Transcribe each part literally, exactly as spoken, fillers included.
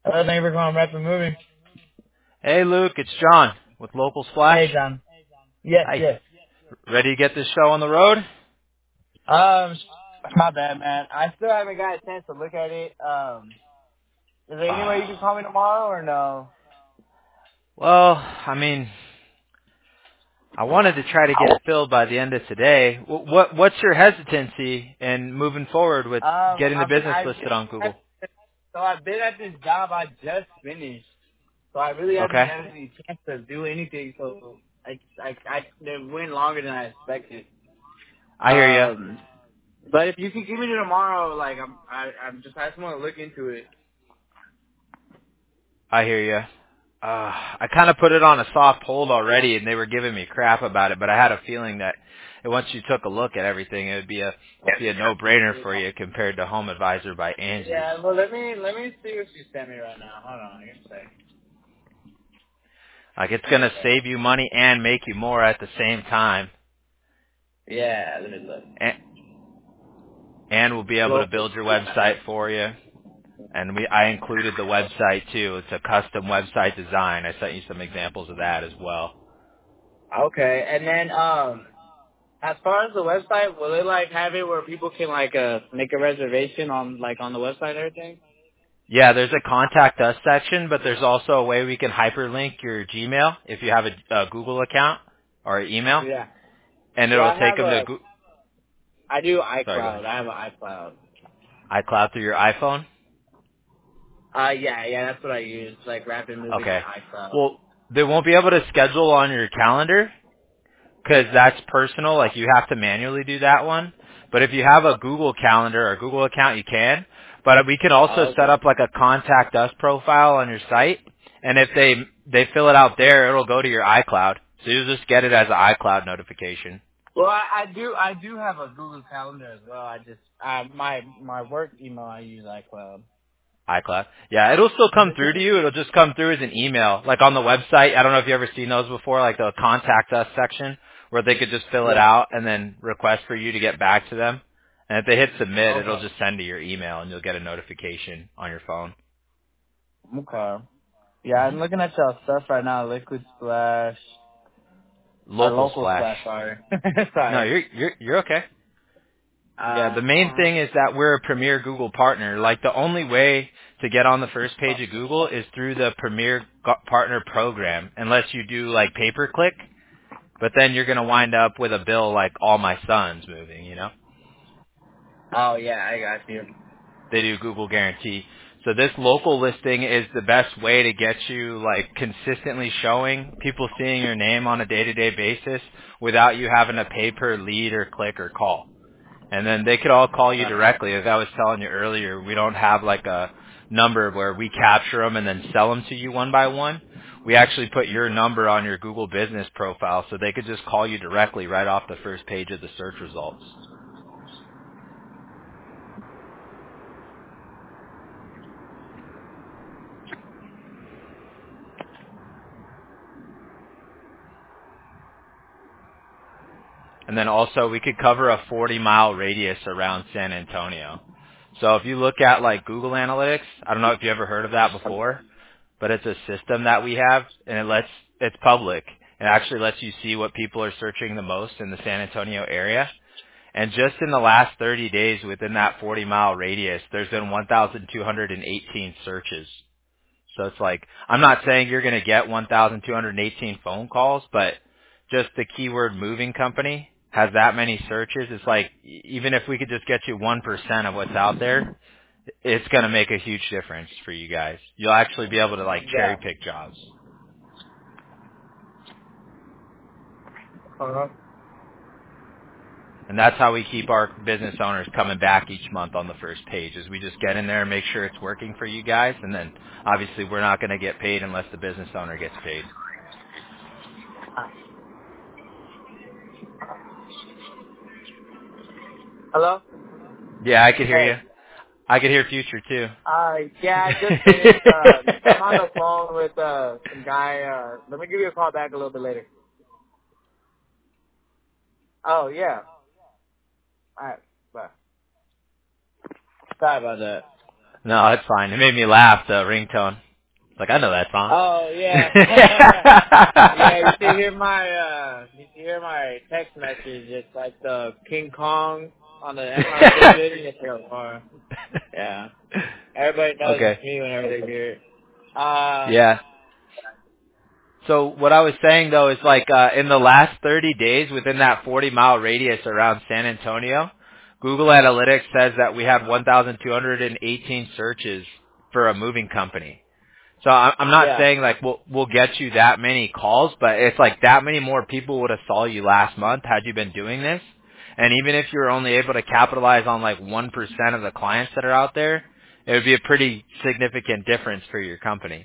Uh, thank you for calling Rapid Movie. Hey Luke, it's John with Local Splash. Hey, John. Yes, Hi. yes. Ready to get this show on the road? Um, my bad, man. I still haven't got a chance to look at it. Um, is there any way you Uh, can call me tomorrow or no? well, I mean, I wanted to try to get it filled by the end of today. What, what What's your hesitancy in moving forward with Um, getting the I mean, business I listed on just, Google? so I've been at this job I just finished, so I really haven't Okay, had any chance to do anything. So I, I, I it went longer than I expected. I hear you. Um, but if you can give me to tomorrow, like I'm, I, I'm just, I just want to look into it. I hear you. Uh, I kind of put it on a soft hold already, and they were giving me crap about it. But I had a feeling that once you took a look at everything, it would be a be a no-brainer for you compared to Home Advisor by Angie's. Yeah, well, let me let me see what she sent me right now. Hold on, I can say. Like it's gonna save you money and make you more at the same time, Yeah, let me look. and, and we'll be able to Local build your Splash. website for you. And we I included the website too. It's a custom website design. I sent you some examples of that as well. Okay, and then um, as far as the website, will it like have it where people can like uh make a reservation on like on the website and everything? Yeah, there's a contact us section, but there's also a way we can hyperlink your Gmail if you have a, a Google account or an email, Yeah. and Well, it'll I take have them to a, Go- I do sorry, go ahead. iCloud. I have an iCloud. iCloud through your iPhone. Uh, yeah, yeah, that's what I use, like rapid movie Okay. iCloud. Well, they won't be able to schedule on your calendar because that's personal. Like you have to manually do that one. But if you have a Google Calendar or Google account, you can. But we can also Oh, set okay. up like a contact us profile on your site, and if they they fill it out there, it'll go to your iCloud. So you'll just get it as an iCloud notification. Well, I, I do, I do have a Google Calendar as well. I just, uh, my my work email I use iCloud. iCloud. Yeah, it'll still come through to you. It'll just come through as an email, like on the website. I don't know if you ever seen those before, like the contact us section, where they could just fill it Yeah. out and then request for you to get back to them. And if they hit submit, it'll Okay. just send to your email, and you'll get a notification on your phone. Okay. Yeah, hmm I'm looking at y'all stuff right now. Liquid Splash. Or Local Local Splash. Splash, sorry. No, sorry. you're you're you're okay. Yeah, the main Uh, thing is that we're a premier Google partner. Like the only way to get on the first page of Google is through the premier Go- partner program, unless you do like pay per click. But then you're going to wind up with a bill like All My Sons moving, you know? oh, yeah, I got you. They do Google Guarantee. So this local listing is the best way to get you like consistently showing, people seeing your name on a day-to-day basis without you having to pay per lead or click or call. And then they could all call you Uh, directly. As I was telling you earlier, we don't have like a number where we capture them and then sell them to you one by one. We actually put your number on your Google business profile so they could just call you directly right off the first page of the search results. And then also we could cover a forty mile radius around San Antonio. So if you look at like Google Analytics, I don't know if you ever heard of that before, but it's a system that we have and it lets, it's public. It actually lets you see what people are searching the most in the San Antonio area. And just in the last thirty days within that forty mile radius, there's been one thousand two hundred eighteen searches. So it's like, I'm not saying you're going to get one thousand two hundred eighteen phone calls, but just the keyword moving company has that many searches. It's like, e- even if we could just get you one percent of what's out there, it's going to make a huge difference for you guys. You'll actually be able to like cherry yeah. pick jobs. Uh-huh. And that's how we keep our business owners coming back each month on the first page is we just get in there and make sure it's working for you guys. And then obviously we're not going to get paid unless the business owner gets paid. Hello? Yeah, I could hear you. Hey. I could hear future too. Uh, yeah, I just finished, um, I'm on the phone with, uh, some guy, uh, let me give you a call back a little bit later. Oh, yeah. Alright, bye. Sorry about that. No, it's fine. It made me laugh, the ringtone. Like, I know that song. Oh yeah. Yeah, you should hear my uh you should hear my text message. It's like the King Kong on the Empire State Building. It's real far. Yeah. Everybody knows Okay. it's me whenever they hear it. Uh Yeah. So what I was saying though is like uh in the last thirty days within that forty mile radius around San Antonio, Google Analytics says that we had one thousand two hundred eighteen searches for a moving company. So I- I'm not yeah. saying like we'll we'll get you that many calls, but it's like that many more people would have saw you last month had you been doing this. And even if you're only able to capitalize on like one percent of the clients that are out there, it would be a pretty significant difference for your company.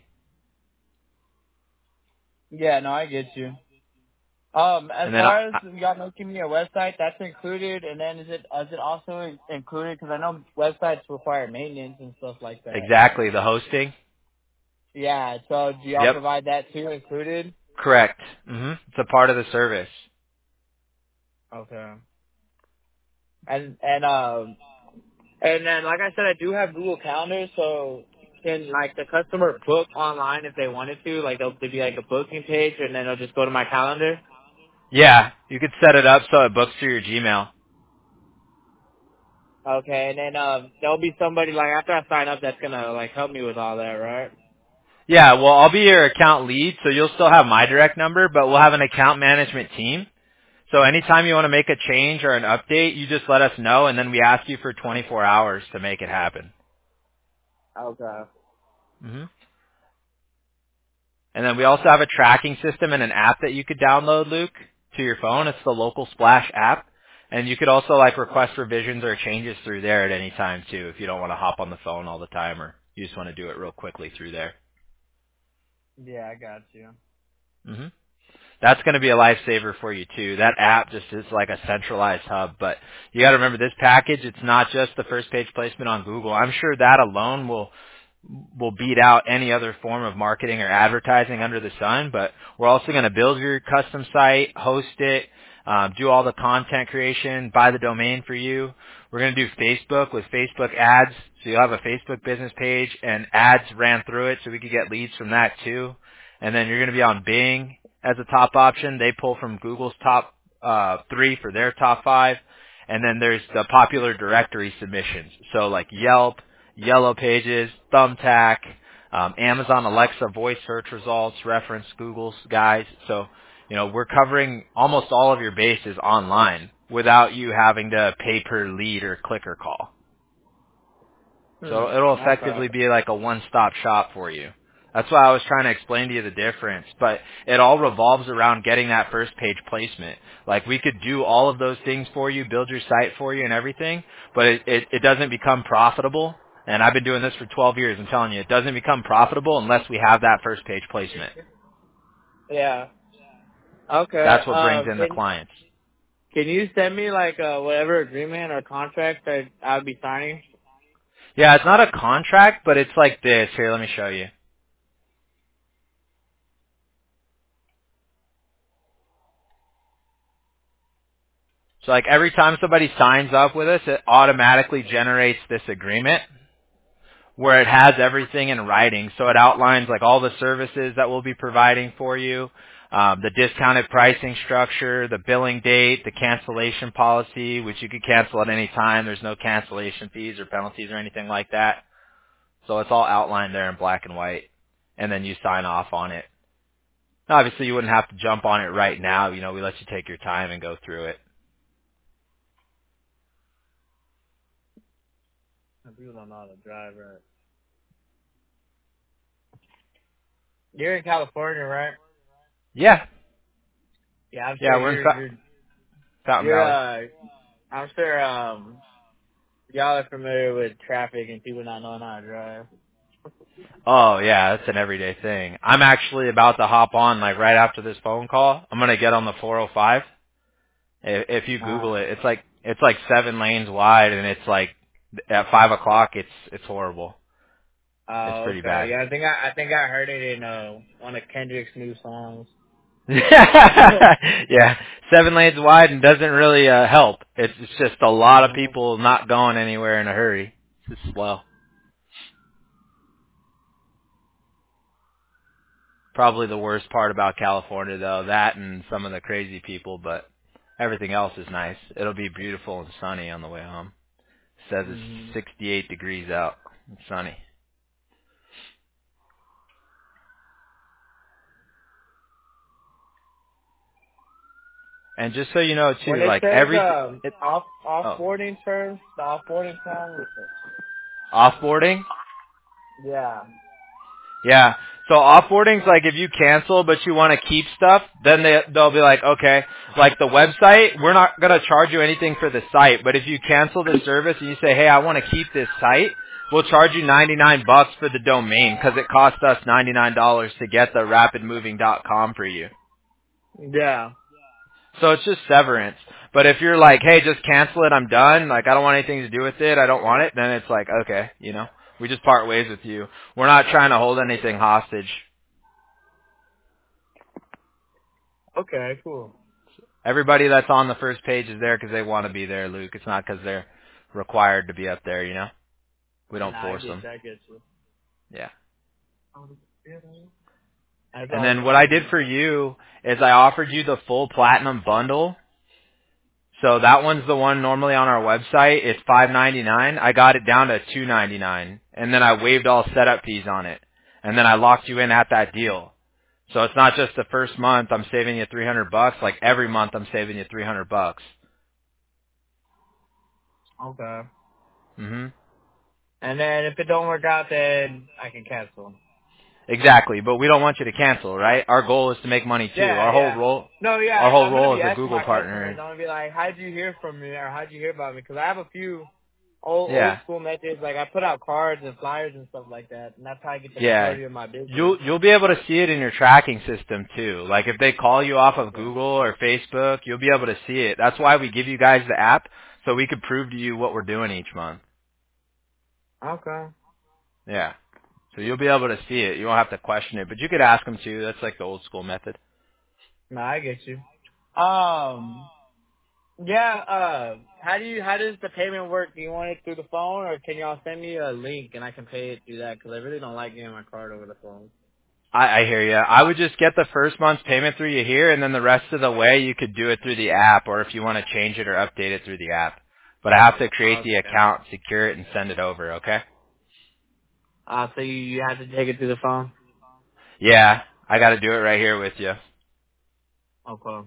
Yeah, no, I get you. Um, as And then far as I, y'all making me a website, that's included, and then is it is it also in- included? Because I know websites require maintenance and stuff like that. exactly the hosting. Yeah, so do y'all Yep. provide that too included? Correct. Mhm. It's a part of the service. Okay. And and um and then like I said, I do have Google Calendar, so can like the customer book online if they wanted to? Like there'll be like a booking page, and then they'll just go to my calendar. Yeah, you could set it up so it books through your Gmail. Okay, and then um there'll be somebody like after I sign up that's gonna like help me with all that, right? Yeah, well, I'll be your account lead, so you'll still have my direct number, but we'll have an account management team. So anytime you want to make a change or an update, you just let us know, and then we ask you for twenty-four hours to make it happen. Okay. hmm And then we also have a tracking system and an app that you could download, Luke, to your phone. It's the Local Splash app. And you could also like request revisions or changes through there at any time too, if you don't want to hop on the phone all the time or you just want to do it real quickly through there. Yeah, I got you. hmm That's going to be a lifesaver for you too. That app just is like a centralized hub, but you got to remember this package, it's not just the first page placement on Google. I'm sure that alone will will beat out any other form of marketing or advertising under the sun, but we're also going to build your custom site, host it, um, do all the content creation, buy the domain for you. We're going to do Facebook with Facebook ads, so you'll have a Facebook business page and ads ran through it so we could get leads from that too. And then you're going to be on Bing as a top option. They pull from Google's top uh, three for their top five. And then there's the popular directory submissions. So like Yelp, Yellow Pages, Thumbtack, um, Amazon Alexa voice search results, reference Google's guys. So, you know, we're covering almost all of your bases online without you having to pay per lead or click or call. So Hmm. it'll Okay. effectively be like a one-stop shop for you. That's why I was trying to explain to you the difference. But it all revolves around getting that first page placement. Like we could do all of those things for you, build your site for you and everything, but it, it, it doesn't become profitable. And I've been doing this for twelve years. I'm telling you, it doesn't become profitable unless we have that first page placement. Yeah. Okay. That's what brings Um. in the Can clients. Can you send me like uh whatever agreement or contract that I would be signing? Yeah, it's not a contract, but it's like this. Here, let me show you. So like every time somebody signs up with us, it automatically generates this agreement where it has everything in writing. So it outlines like all the services that we'll be providing for you, um, the discounted pricing structure, the billing date, the cancellation policy, which you could cancel at any time. There's no cancellation fees or penalties or anything like that. So it's all outlined there in black and white. And then you sign off on it. Now, obviously, you wouldn't have to jump on it right now. You know, we let you take your time and go through it. People don't know how to drive, right? You're in California, right? Yeah. Yeah, I'm sure Yeah, we're in you're Fa- you're Fountain you're Valley. uh I'm sure um y'all are familiar with traffic and people not knowing how to drive. Oh yeah, that's an everyday thing. I'm actually about to hop on like right after this phone call. I'm gonna get on the four oh five. If, if you Uh, Google it, it's like it's like seven lanes wide, and it's like at five o'clock, it's it's horrible. It's oh, pretty okay. bad. Yeah, I think I I think I heard it in uh one of Kendrick's new songs. Yeah, seven lanes wide and doesn't really uh, help. It's, it's just a lot of Mhm. people not going anywhere in a hurry. It's just slow. Probably the worst part about California, though, that and some of the crazy people, but everything else is nice. It'll be beautiful and sunny on the way home. It says it's Mm-hmm. sixty-eight degrees out. It's sunny. And just so you know, When too, it like says every um it, off oh, offboarding terms, the offboarding term. offboarding. Yeah. Yeah. So offboarding's like if you cancel but you want to keep stuff, then they they'll be like, okay, like the website, we're not gonna charge you anything for the site, but if you cancel the service and you say, hey, I want to keep this site, we'll charge you ninety-nine bucks for the domain because it cost us ninety-nine dollars to get the rapid moving dot com for you. Yeah. So it's just severance. But if you're like, hey, just cancel it, I'm done, like I don't want anything to do with it, I don't want it, then it's like, okay, you know, we just part ways with you. We're not trying to hold anything hostage. Okay. Cool. Everybody that's on the first page is there because they want to be there, Luke. It's not because they're required to be up there, you know? We don't Nah, I force get them. you. I get you. Yeah. That's And all then good what I to did know. for you is I offered you the full platinum bundle. So that one's the one normally on our website. It's five ninety-nine. I got it down to two ninety-nine, and then I waived all setup fees on it. And then I locked you in at that deal. So it's not just the first month I'm saving you three hundred bucks, like every month I'm saving you three hundred bucks. Okay. Mhm. And then if it don't work out, then I can cancel. Exactly, but we don't want you to cancel, right? Our goal is to make money too. Yeah, Our whole yeah. role, No, yeah, our whole I'm gonna role be as a asking Google my partner customers. is, I'm gonna be like, "How'd you hear from me?" or "How'd you hear about me?" Because I have a few old old yeah, school methods. Like I put out cards and flyers and stuff like that, and that's how I get the yeah. majority of my business. You'll you'll be able to see it in your tracking system too. Like if they call you off of Okay. Google or Facebook, you'll be able to see it. That's why we give you guys the app so we could prove to you what we're doing each month. Okay. Yeah. So you'll be able to see it. You won't have to question it, but you could ask them too. That's like the old school method. No, I get you. Um. Yeah. Uh. How do you? How does the payment work? Do you want it through the phone, or can y'all send me a link and I can pay it through that? Because I really don't like getting my card over the phone. I, I hear you. I would just get the first month's payment through you here, and then the rest of the way you could do it through the app, or if you want to change it or update it through the app. But I have to create the Okay. account, secure it, and send it over. Okay? Uh. So you, you have to take it through the phone. Yeah, I got to do it right here with you. Okay.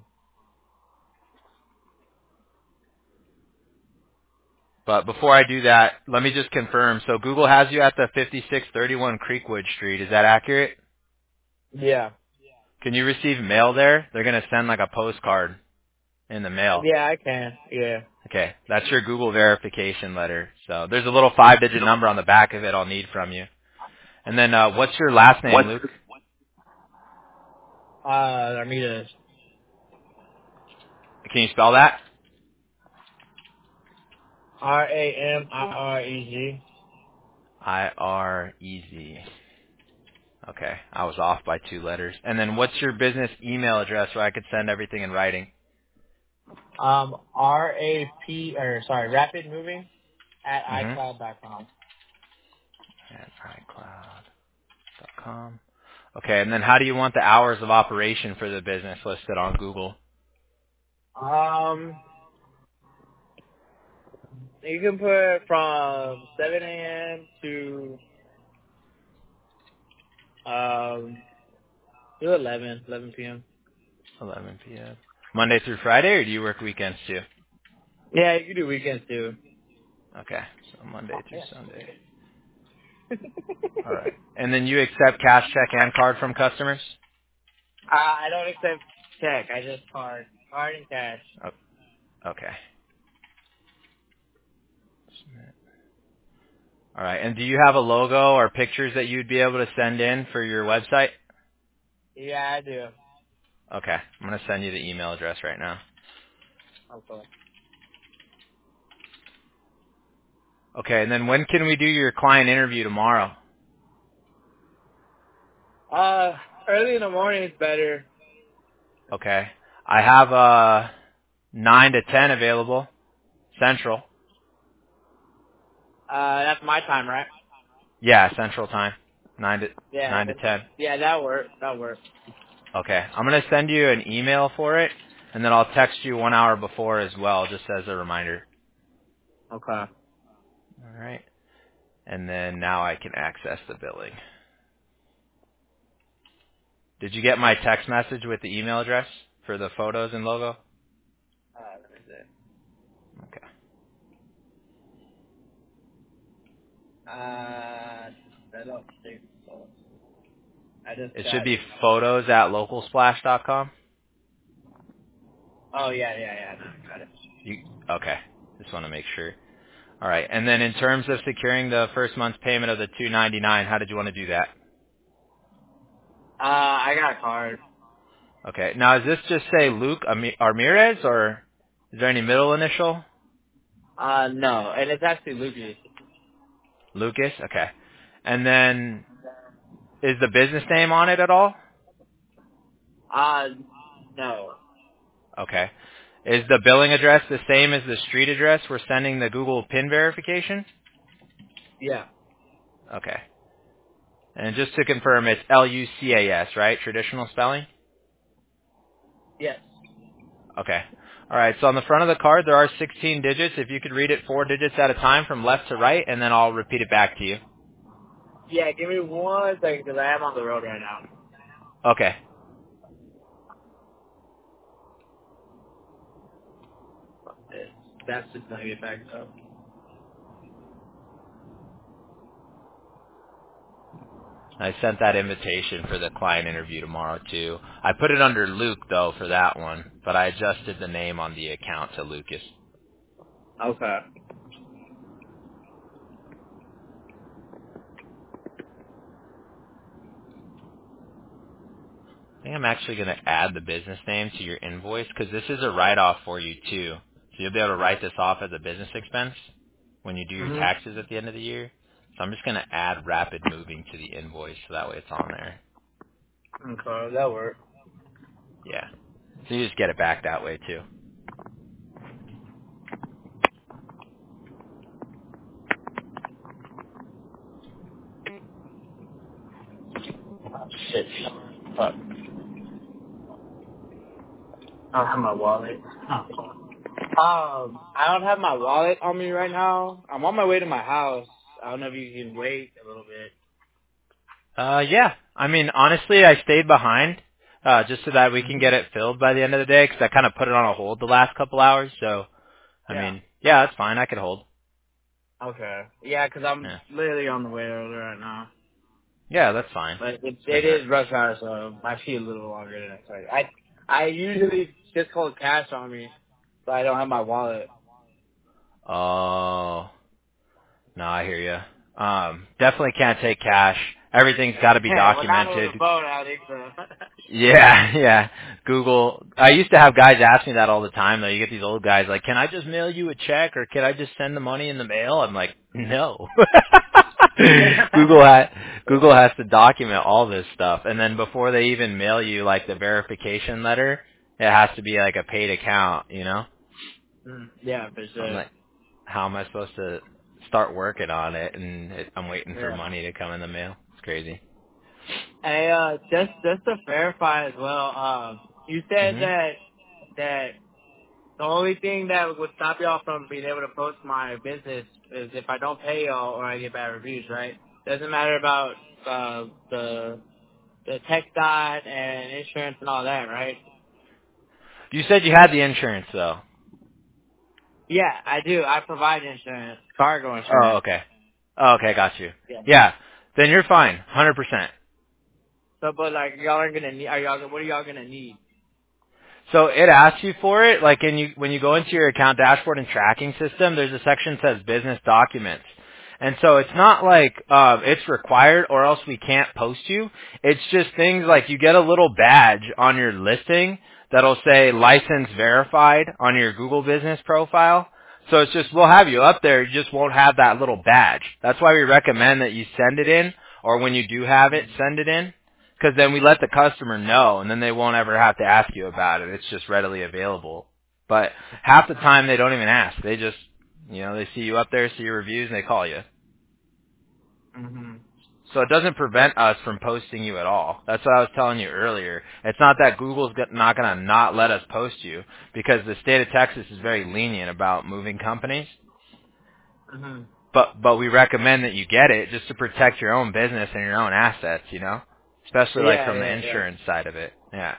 But before I do that, let me just confirm. So Google has you at the fifty-six thirty-one Creekwood Street. Is that accurate? Yeah. Can you receive mail there? They're going to send like a postcard in the mail. Yeah, I can. Yeah. Okay, that's your Google verification letter. So there's a little five-digit number on the back of it I'll need from you. And then uh, what's your last name, What's Luke? uh Ramirez? Can you spell that? R A M I R E G. I R E Z. Okay, I was off by two letters. And then what's your business email address so I could send everything in writing? Um, R A P or sorry, Rapid Moving at Mm-hmm. iCloud dot com. At iCloud dot com. Okay, and then how do you want the hours of operation for the business listed on Google? Um, you can put from seven a.m. to um to eleven, eleven p.m. eleven p.m. Monday through Friday, or do you work weekends too? Yeah, you can do weekends too. Okay, so Oh, Monday through yeah. Sunday. All right. And then you accept cash, check, and card from customers? uh, I don't accept check. I just card, card and cash. Oh, okay. All right. And do you have a logo or pictures that you'd be able to send in for your website? Yeah, I do. Okay. I'm going to send you the email address right now. Okay. Okay. And then when can we do your client interview tomorrow? Uh, early in the morning is better. Okay. I have uh nine to ten available, Central. Uh, that's my time, right? Yeah, Central time. Nine to Yeah, nine to that, ten. yeah, that works. That works. Okay. I'm gonna send you an email for it, and then I'll text you one hour before as well, just as a reminder. Okay. All right. And then now I can access the billing. Did you get my text message with the email address for the photos and logo? Uh, let me see. Okay. Uh, I don't think so. I just It should got be it. photos at localsplash dot com. Oh yeah, yeah, yeah. No, I got it. You okay? Just want to make sure. All right. And then in terms of securing the first month's payment of the two ninety-nine, how did you want to do that? Uh, I got a card. Okay. Now, does this just say Luke Ami- Armirez, or is there any middle initial? Uh, no, and it's actually Lucas. Lucas. Okay. And then is the business name on it at all? Uh, no. Okay. Is the billing address the same as the street address we're sending the Google PIN verification? Yeah. Okay. And just to confirm, it's L U C A S, right? Traditional spelling? Yes. Okay. All right. So on the front of the card, there are sixteen digits. If you could read it four digits at a time from left to right, and then I'll repeat it back to you. Yeah, give me one second because I am on the road right now. Okay. That's just gonna get back up. I sent that invitation for the client interview tomorrow, too. I put it under Luke, though, for that one, but I adjusted the name on the account to Lucas. Okay. I think I'm actually going to add the business name to your invoice because this is a write-off for you, too. So you'll be able to write this off as a business expense when you do your Mhm. taxes at the end of the year. So I'm just going to add Rapid Moving to the invoice so that way it's on there. Okay, that works. Yeah. So you just get it back that way, too. Oh, shit. Fuck. I don't have my wallet. Um, I don't have my wallet on me right now. I'm on my way to my house. I don't know if you can wait a little bit. Uh, yeah. I mean, honestly, I stayed behind uh, just so that we can Mhm. get it filled by the end of the day because I kind of put it on a hold the last couple hours. So, I Yeah. mean, yeah, that's fine. I could hold. Okay. Yeah, 'cause I'm Yeah. literally on the way over right now. Yeah, that's fine. But it, Doesn't it hurt. is rush hour, so it might be a little longer than expected. I I usually just hold cash on me, so I don't have my wallet. Oh, no, I hear you. Um, definitely can't take cash. Everything's got to be Yeah, well, not over documented. the phone, I think so. Yeah, yeah. Google. I used to have guys ask me that all the time, though. You get these old guys like, "Can I just mail you a check, or can I just send the money in the mail?" I'm like, "No." Google ha Google has to document all this stuff, and then before they even mail you like the verification letter, it has to be like a paid account, you know. Mm, yeah, for So I'm sure. like, how am I supposed to start working on it? And it, I'm waiting for Yeah. money to come in the mail. It's crazy. Hey, uh, just just to verify as well, um, you said Mhm. that that the only thing that would stop y'all from being able to post my business is if I don't pay y'all or I get bad reviews, right? Doesn't matter about uh, the the tech dot and insurance and all that, right? You said you had the insurance though. Yeah, I do. I provide insurance, cargo Oh, insurance. okay. Oh, okay, got you. Yeah. Yeah, then you're fine, one hundred percent. So, but like, y'all are gonna need. Are y'all? What are y'all gonna need? So it asks you for it, like in you, when you go into your account dashboard and tracking system, there's a section that says business documents. And so it's not like uh, it's required or else we can't post you. It's just things like you get a little badge on your listing that'll say license verified on your Google business profile. So it's just, we'll have you up there, you just won't have that little badge. That's why we recommend that you send it in, or when you do have it, send it in. Because then we let the customer know, and then they won't ever have to ask you about it. It's just readily available. But half the time they don't even ask. They just, you know, they see you up there, see your reviews, and they call you. Mm-hmm. So So it doesn't prevent us from posting you at all. That's what I was telling you earlier. It's not that Google's go- not going to not let us post you, because the state of Texas is very lenient about moving companies. Mhm. But but we recommend that you get it just to protect your own business and your own assets, you know, especially like Yeah, from the yeah, yeah. insurance side of it. Yeah.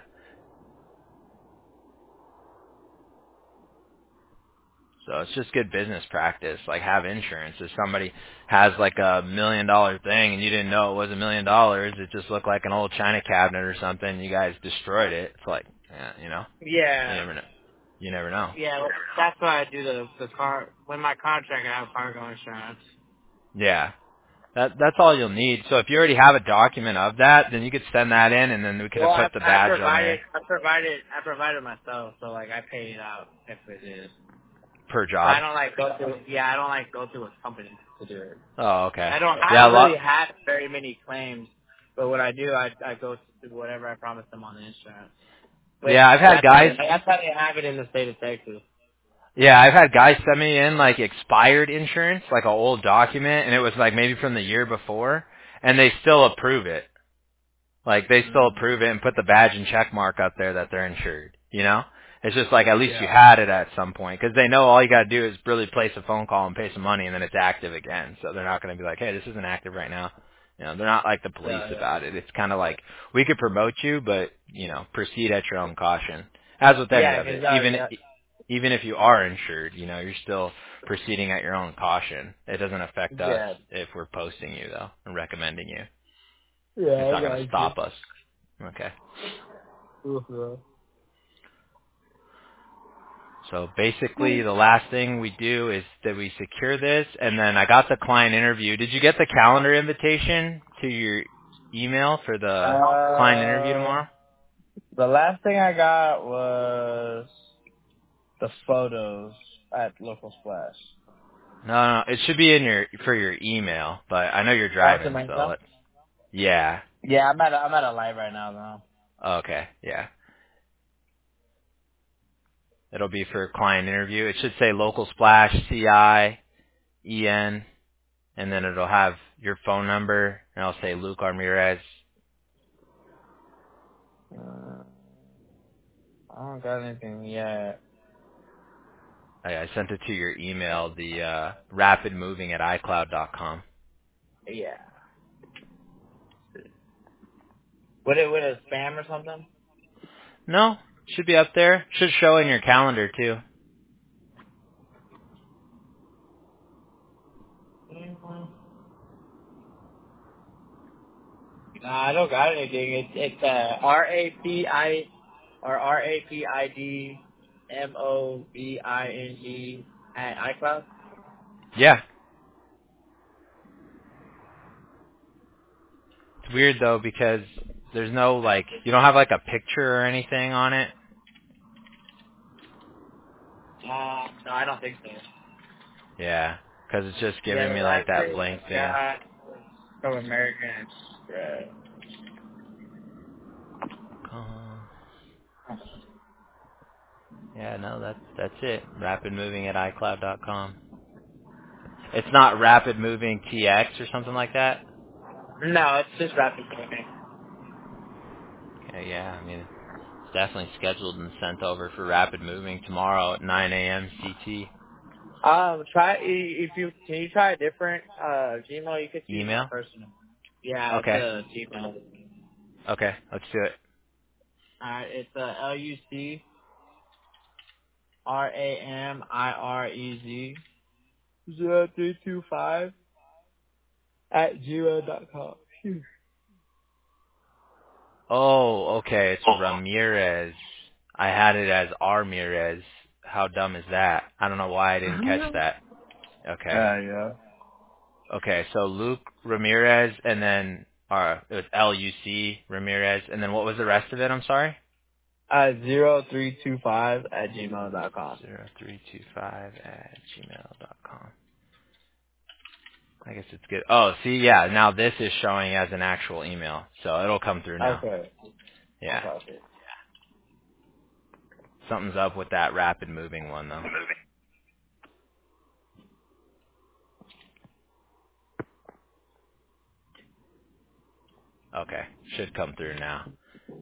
So it's just good business practice. Like, have insurance. If somebody has like a million dollar thing and you didn't know it was a million dollars, it just looked like an old china cabinet or something. You guys destroyed it. It's like, yeah, you know, you Yeah, never know. You never know. yeah. well, That's why I do the the car when my contract. I have cargo insurance. Yeah. That that's all you'll need. So if you already have a document of that, then you could send that in, and then we could Well, have I put the I badge on provided there I provided I provided myself, so like I paid it out if it is. per So I job. don't like go through. Yeah, I don't like go through a company to do it. Oh, okay. I don't. I Yeah, a don't lot. really have very many claims, but what I do, I I go to whatever I promised them on the insurance. Which Yeah, I've had that's how they, guys. that's how they have it in the state of Texas. Yeah, I've had guys send me in like expired insurance, like an old document, and it was like maybe from the year before, and they still approve it. Like, they still Mm. approve it and put the badge and check mark up there that they're insured, you know? It's just like, at least you Yeah. had it at some point, because they know all you got to do is really place a phone call and pay some money, and then it's active again. So they're not going to be like, hey, this isn't active right now. You know, they're not like the police Yeah, yeah. about it. It's kind of like, we could promote you, but, you know, proceed at your own caution. As with any Yeah, of because it. uh, Even, yeah, even if you are insured, you know, you're still proceeding at your own caution. It doesn't affect us yeah, if we're posting you, though, and recommending you. It's yeah. I not going to got you. stop us. Okay. Uh-huh. So basically, the last thing we do is that we secure this, and then I got the client interview. Did you get the calendar invitation to your email for the client interview Uh, tomorrow? the last thing I got was the photos at Local Splash. No, no, it should be in your for your email, but I know you're Oh, it's in driving, my so email? let's. Yeah. Yeah, I'm at a, I'm at a light right now though. Okay. Yeah. It'll be for client interview. It should say local splash C I E N, and then it'll have your phone number, and I'll say Luke Ramirez. Uh, I don't got anything yet. I, I sent it to your email, the uh, rapidmoving at iCloud dot com. Yeah. Would it would it spam or something? No, should be up there. Should show in your calendar too. Mhm. Nah, I don't got anything. It's it's uh R A P I or R A P I D M O V I N G at iCloud. Yeah, it's weird though because there's no like you don't have like a picture or anything on it. Uh, no, I don't think so. Yeah, because it's just Yeah, giving the me like last that thing blank I thing. got was from American Express. Uh, yeah, no, that's that's it. Rapidmoving at iCloud dot com. It's not rapidmoving T X or something like that. No, it's just rapid payment. Okay, yeah, I mean it's definitely scheduled and sent over for rapid moving tomorrow at nine a.m. C T. Um, try i- if you can you try a different uh Gmail. You could use my Email. personal. Yeah, it's Okay, a Gmail. okay, let's do it. Alright, it's uh, L U C R A M I R E Z zero three two five at gmail dot com. Oh, okay. It's Ramirez. I had it as Ramirez. How dumb is that? I don't know why I didn't catch that. Okay. Uh, yeah. Okay. So Luke Ramirez, and then uh, it was L U C Ramirez, and then what was the rest of it? I'm sorry. Uh, zero three two five at gmail dot com. Zero three two five at gmail dot com. I guess it's good. Oh, see, yeah. Now this is showing as an actual email, so it'll come through now. Okay. Yeah. Okay. Okay. Something's up with that rapid moving one though. Okay, should come through now.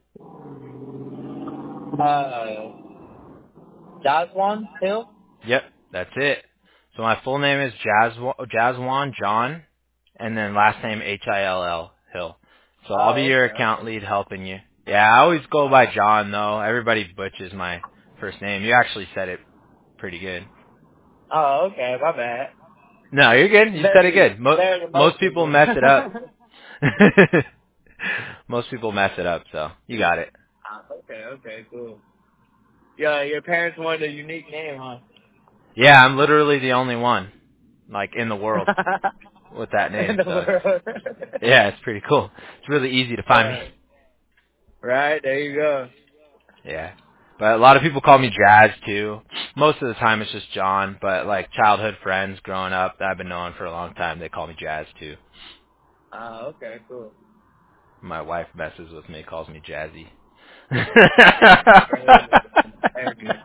Uh, Jaswan Hill? Yep, that's it. So my full name is Jaswan, Jaswan John, and then last name H I L L Hill. So I'll be Oh, your okay, account okay. lead helping you. Yeah, I always go by John though. Everybody butchers my first name. You actually said it pretty good. Oh, okay, my bad. No, you're good. You said it Very, good. Mo- very most most people people. mess it up. Most people mess it up, so you got it. Ah, okay, okay, cool. Yeah, your parents wanted a unique name, huh? Yeah, I'm literally the only one, like, in the world with that In name, the so it's, world. yeah, it's pretty cool. It's really easy to find me. uh, right, there you go. Yeah. But a lot of people call me Jazz, too. Most of the time it's just John, but, like, childhood friends growing up that I've been knowing for a long time, they call me Jazz, too. Ah, okay, cool. My wife messes with me, calls me Jazzy. Very good. Very good.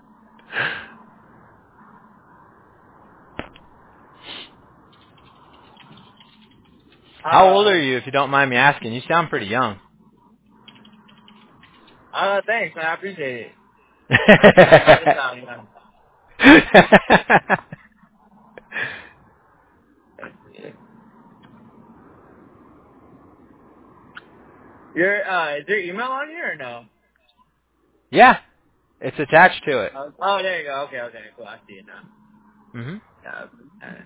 How old are Uh, you, if you don't mind me asking? You sound pretty young. uh, thanks, man. I appreciate it. I try to sound young. Your, uh, is your email on here or no? Yeah, it's attached to it. Uh, oh, there you go. Okay, okay, cool. I see it now. hmm Yeah, alright.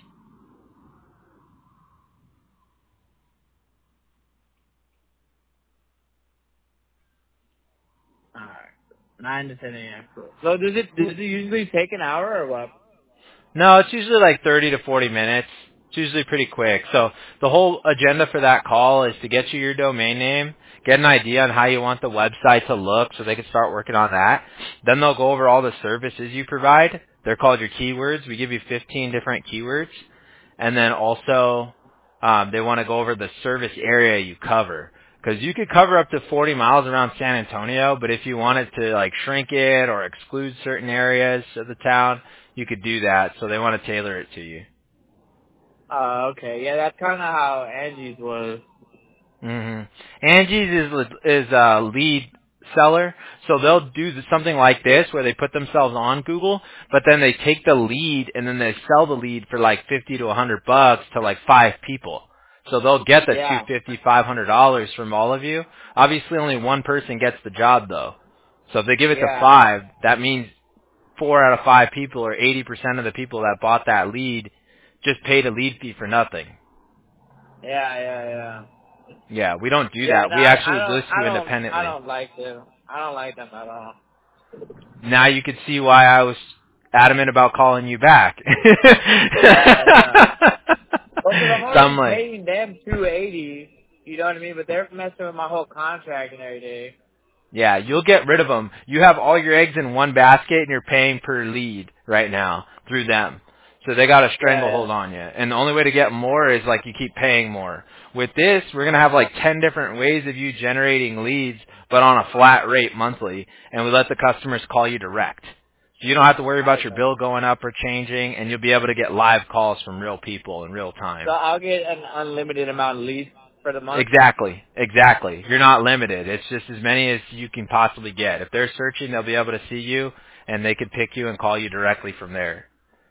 Alright. nine to ten a.m. Cool. So does it, does it usually take an hour or what? No, it's usually like thirty to forty minutes. It's usually pretty quick. So the whole agenda for that call is to get you your domain name, get an idea on how you want the website to look so they can start working on that. Then they'll go over all the services you provide. They're called your keywords. We give you fifteen different keywords. And then also, um, they want to go over the service area you cover. Because you could cover up to forty miles around San Antonio, but if you wanted to like shrink it or exclude certain areas of the town, you could do that. So they want to tailor it to you. Uh, okay. Yeah, that's kind of how Angie's was. hmm Angie's is is a lead seller, so they'll do something like this where they put themselves on Google, but then they take the lead and then they sell the lead for like fifty to a hundred bucks to like five people. So they'll get the two Yeah. fifty, five hundred dollars from all of you. Obviously, only one person gets the job though. So if they give it to Yeah. five, that means four out of five people or eighty percent of the people that bought that lead just paid a lead fee for nothing. Yeah, yeah, yeah. Yeah, we don't do Yeah, that. no, We I, I actually don't, list I you don't, I independently. don't like them. I don't like them at all. Now you can see why I was adamant about calling you back. Yeah, yeah. Well, because I'm So I'm already like, paying them two eighty. You know what I mean? But they're messing with my whole contract and everything. yeah, you'll get rid of them. You have all your eggs in one basket and you're paying per lead right now through them. So they got a Yeah, stranglehold yeah. on you. And the only way to get more is like you keep paying more. With this, we're going to have like ten different ways of you generating leads, but on a flat rate monthly. And we let the customers call you direct. So you don't have to worry about your Okay. bill going up or changing, and you'll be able to get live calls from real people in real So time. I'll get an unlimited amount of leads for the month. Exactly, exactly. You're not limited. It's just as many as you can possibly get. If they're searching, they'll be able to see you, and they could pick you and call you directly from there.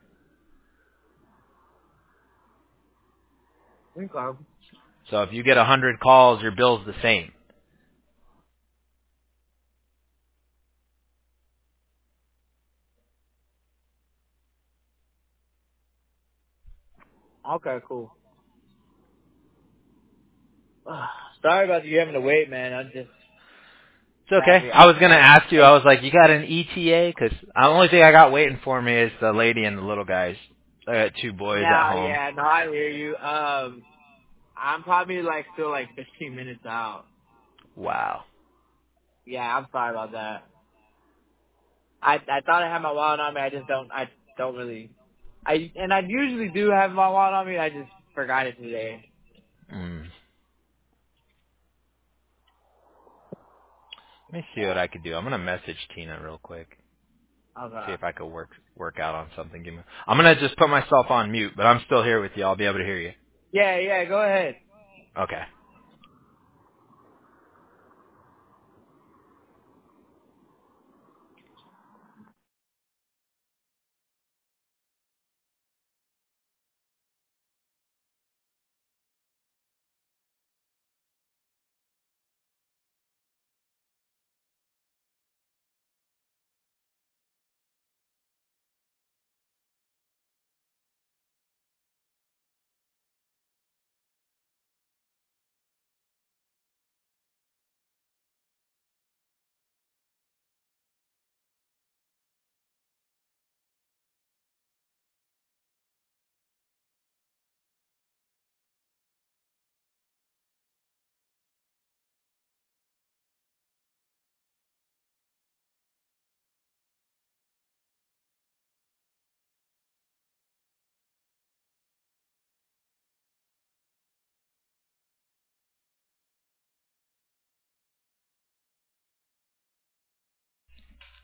Okay. So if you get a hundred calls, your bill's the same. Okay, cool. Sorry about you having to wait, man. I'm just It's okay. happy. I I, was gonna I, ask you. I I was like, you got an E T A? Because the only thing I got waiting for me is the lady and the little guys. I got two boys at yeah, home. yeah. No, I hear you. Um, I'm probably like still like fifteen minutes out. Wow. Yeah, I'm sorry about that. I I thought I had my wallet on me. I just don't. I don't really. I and I usually do have my wallet on me. I just forgot it today. Mm. Let me see what I could do. I'm gonna message Tina real quick. See Okay. if I could work work out on something. Give me. I'm gonna just put myself on mute, but I'm still here with you. I'll be able to hear you. Yeah, yeah. Go ahead. Okay.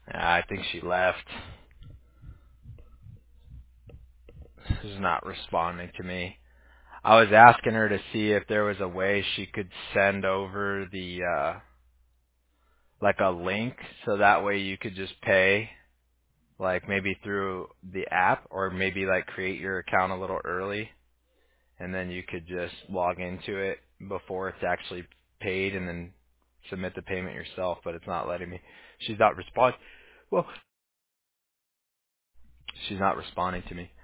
Yeah, I think she left. She's not responding to me. I was asking her to see if there was a way she could send over the uh like a link so that way you could just pay like maybe through the app or maybe like create your account a little early and then you could just log into it before it's actually paid and then submit the payment yourself, but it's not letting me. She's not respond. Well, she's not responding to me.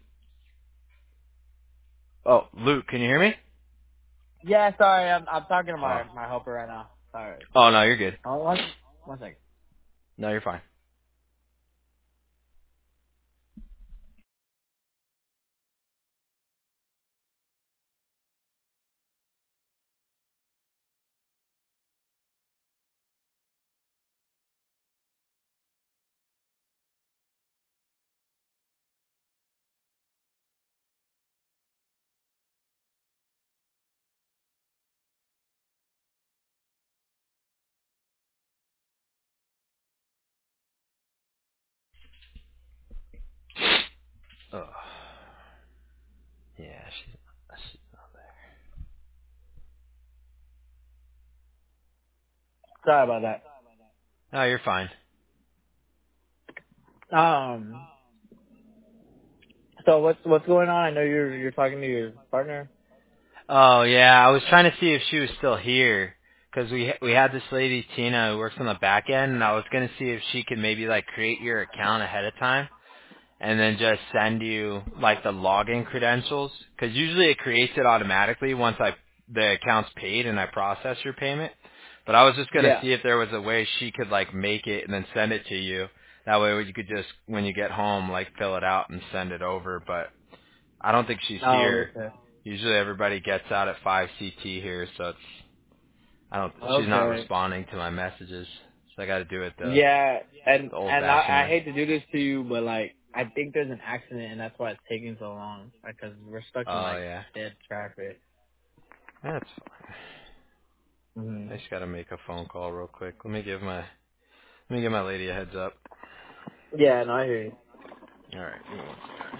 Oh, Luke, can you hear me? Yeah, sorry, I'm I'm talking to Oh. my my helper right now. Sorry. Oh, no, you're good. Oh, one one second. No, you're fine. Oh. Yeah, she's, she's not Sorry about that. there. No, you're fine. Um. So what's what's going on? I know you're you're talking to your partner. Oh yeah, I was trying to see if she was still here because we we had this lady Tina who works on the back end, and I was gonna see if she could maybe like create your account ahead of time and then just send you like the login credentials because usually it creates it automatically once I the account's paid and I process your payment. But I was just gonna Yeah. see if there was a way she could like make it and then send it to you. That way you could just when you get home like fill it out and send it over. But I don't think she's Oh, here. okay. Usually everybody gets out at five C T here, so it's I don't. She's not Okay. responding to my messages, so I got to do it the Yeah, and the old and fashioned I, I way. hate to do this to you, but like I think there's an accident, and that's why it's taking so long. Because we're stuck in Oh like yeah, dead traffic. that's fine. Hmm. I just got to make a phone call real quick. Let me give my let me give my lady a heads up. Yeah, no, I hear you. All right, give me one second.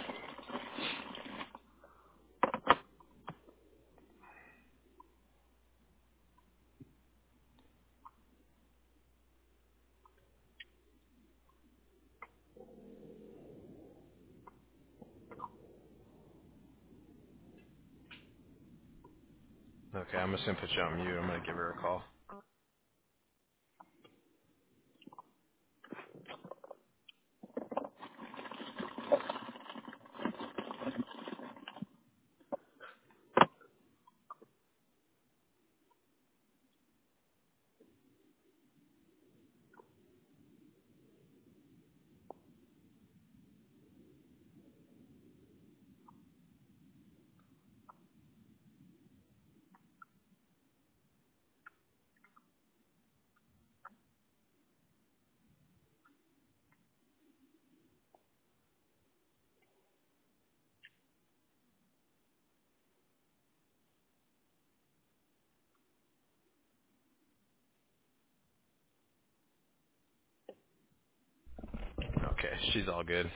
Okay, I'm just gonna put you on mute. I'm gonna give her a call. Okay, she's all good.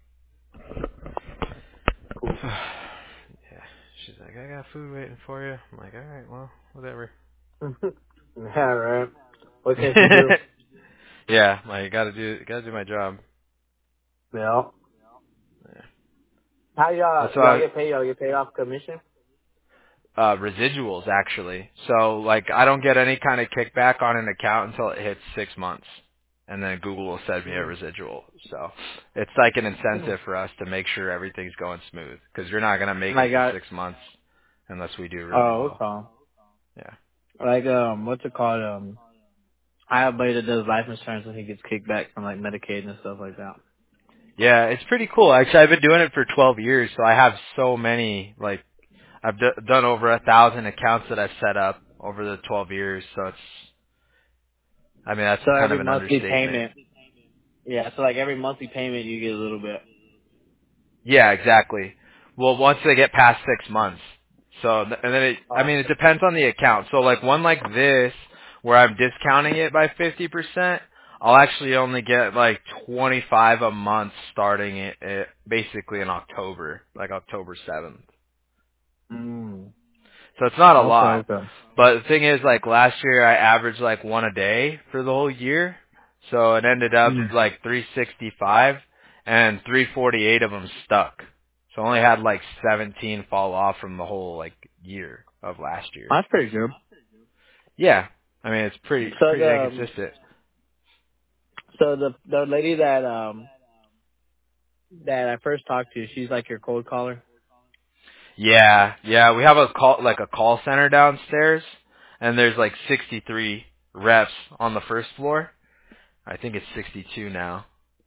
Cool. Yeah, she's like, I got food waiting for you. I'm like, all right, well, whatever. Yeah, right. What can she do? Yeah, like gotta do gotta do my job. Yeah. Yeah. How y'all That's y'all why get paid? Y'all get paid off commission? uh residuals actually. So like I don't get any kind of kickback on an account until it hits six months. And then Google will send me a Hmm. residual. So it's like an Hmm. incentive for us to make sure everything's going smooth. Because you're not going to make it Like to I six months unless we do really oh, well. okay. Yeah. Like um, what's it called? Um, I have a buddy that does life insurance and he gets kickback from like Medicaid and stuff like that. Yeah, it's pretty cool. Actually, I've been doing it for twelve years, so I have so many, like, I've d- done over a thousand accounts that I've set up over the twelve years, so it's, I mean, that's So kind every of an monthly understatement. payment, yeah. So like every monthly payment, you get a little bit. Yeah, exactly. Well, once they get past six months. So, th- and then it, I Oh, mean, it depends on the account. So like one like this, where I'm discounting it by fifty percent, I'll actually only get like twenty-five a month starting it, it basically in October, like October seventh. Mm. So it's not a Okay, lot. okay. But the thing is, like last year I averaged like one a day for the whole year. So it ended up Mm. like three sixty-five and three forty-eight of them stuck. So I only had like seventeen fall off from the whole like year of last year. That's pretty good. Yeah. I mean, it's pretty, So pretty dang the consistent. so the the lady that um that I first talked to, she's like your cold caller. Yeah, yeah, we have a call, like a call center downstairs and there's like sixty-three reps on the first floor. I think it's sixty-two now.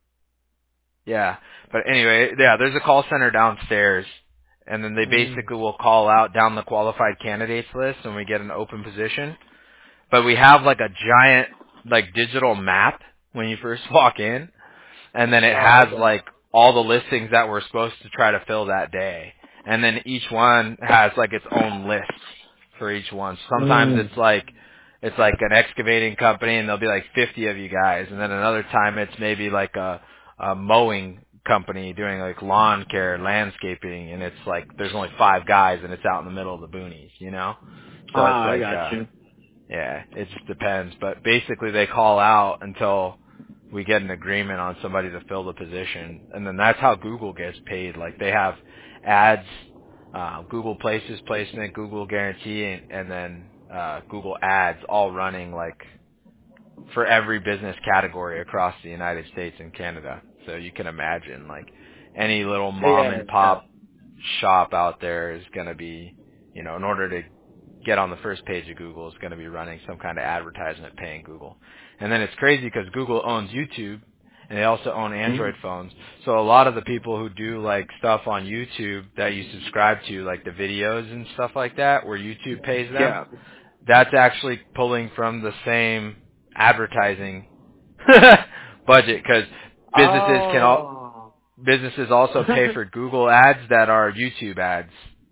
Yeah. But anyway, yeah, there's a call center downstairs and then they Mm. basically will call out down the qualified candidates list when we get an open position. But we have like a giant like digital map when you first walk in and then it Oh, has okay. like all the listings that we're supposed to try to fill that day. And then each one has like its own list for each one. Sometimes Mm. it's like it's like an excavating company and there'll be like fifty of you guys and then another time it's maybe like a, a mowing company doing like lawn care, landscaping and it's like there's only five guys and it's out in the middle of the boonies, you know? So it's Ah, I like got uh you. yeah, it just depends. But basically they call out until we get an agreement on somebody to fill the position. And then that's how Google gets paid. Like they have ads, uh, Google Places placement, Google Guarantee, and, and then uh, Google Ads all running like for every business category across the United States and Canada. So you can imagine like any little mom Yeah, and yeah. pop shop out there is going to be, you know, in order to get on the first page of Google, is going to be running some kind of advertisement paying Google. And then it's crazy because Google owns YouTube and they also own Mm. Android phones. So a lot of the people who do like stuff on YouTube that you subscribe to, like the videos and stuff like that, where YouTube pays them, Yeah. that's actually pulling from the same advertising budget because businesses can all Oh. businesses also pay for Google ads that are YouTube ads.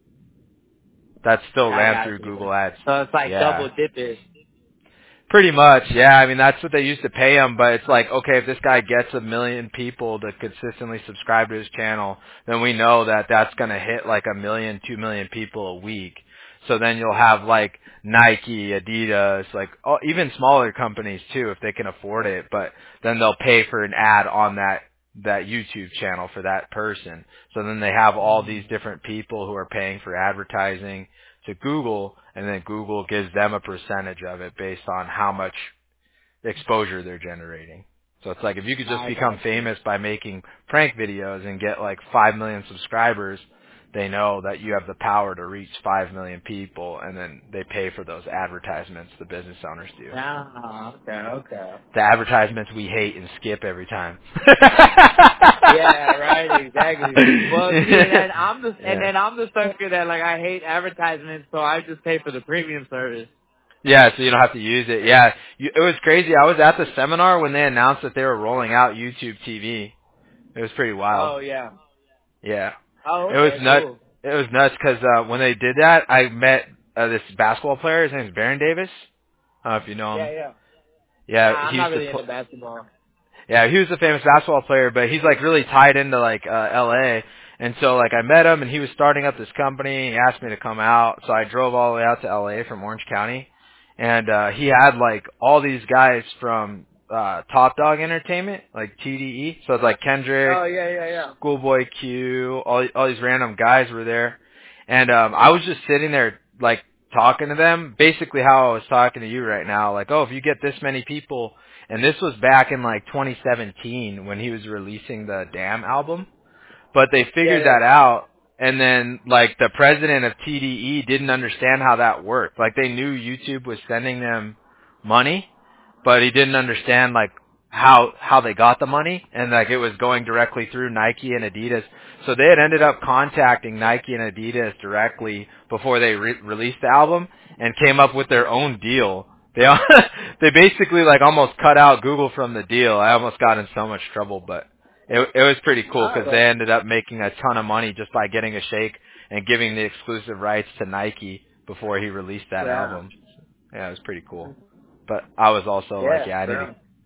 That still I ran got through you. Google Ads. So it's like Yeah. double dipping. Pretty much, yeah. I mean, that's what they used to pay him, but it's like, okay, if this guy gets a million people to consistently subscribe to his channel, then we know that that's going to hit like a million, two million people a week. So then you'll have like Nike, Adidas, like oh, even smaller companies too, if they can afford it, but then they'll pay for an ad on that that YouTube channel for that person. So then they have all these different people who are paying for advertising to Google, and then Google gives them a percentage of it based on how much exposure they're generating. So it's like if you could just I become got you. famous by making prank videos and get like five million subscribers, they know that you have the power to reach five million people, and then they pay for those advertisements the business owners do. Ah, okay, okay. The advertisements we hate and skip every time. Yeah, right, exactly. Well, see, and then I'm the and Yeah. then I'm the sucker that like I hate advertisements, so I just pay for the premium service. Yeah, so you don't have to use it. Yeah, you, it was crazy. I was at the seminar when they announced that they were rolling out YouTube T V. It was pretty wild. Oh yeah. Yeah, Oh it was okay, nuts. cool. It was nuts because uh, when they did that, I met uh, this basketball player. His name is Baron Davis. I don't know if you know Yeah, him. yeah. Nah, Yeah, I'm he not used to really play. into basketball. Yeah, he was a famous basketball player, but he's like really tied into like uh L A. And so like I met him and he was starting up this company. He asked me to come out, so I drove all the way out to L A from Orange County. And uh he had like all these guys from uh Top Dog Entertainment, like T D E. So it's like Kendrick, Oh yeah, yeah, yeah. Schoolboy Q, all all these random guys were there. And um I was just sitting there like talking to them, basically how I was talking to you right now, like, oh, if you get this many people, and this was back in like twenty seventeen when he was releasing the Damn album, but they Yeah, figured yeah. that out, and then like the president of T D E didn't understand how that worked. Like they knew YouTube was sending them money, but he didn't understand like how how they got the money, and like it was going directly through Nike and Adidas. So they had ended up contacting Nike and Adidas directly before they re- released the album and came up with their own deal. They al- they basically like almost cut out Google from the deal. I almost got in so much trouble, but it it was pretty cool Oh, because they ended up making a ton of money just by getting a shake and giving the exclusive rights to Nike before he released that yeah. album. Yeah, it was pretty cool. But I was also like, Yeah, yeah, I need to bro.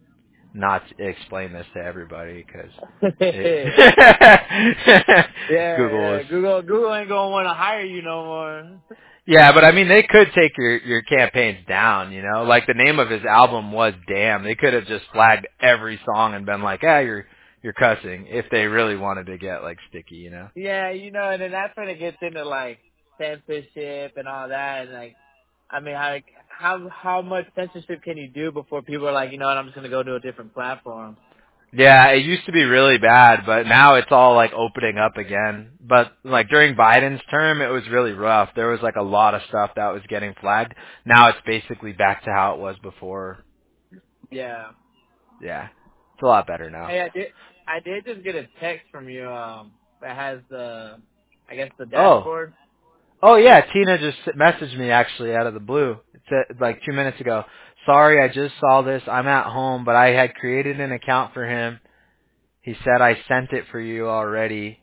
not explain this to everybody because yeah, it Google yeah. is. Google Google ain't gonna want to hire you no more. Yeah, but I mean, they could take your your campaigns down. You know, like the name of his album was "Damn." They could have just flagged every song and been like, "Ah, you're you're cussing." If they really wanted to get like sticky, you know. Yeah, you know, and then that's when it gets into like censorship and all that. And like, I mean, how how how much censorship can you do before people are like, you know what, I'm just gonna go to a different platform? Yeah, it used to be really bad, but now it's all like opening up again. But like during Biden's term, it was really rough. There was like a lot of stuff that was getting flagged. Now it's basically back to how it was before. Yeah. Yeah. It's a lot better now. Hey, I did I did just get a text from you um that has the I guess the Oh. dashboard. Oh yeah, Tina just messaged me actually out of the blue. It said like two minutes ago. Sorry, I just saw this. I'm at home, but I had created an account for him. He said I sent it for you already.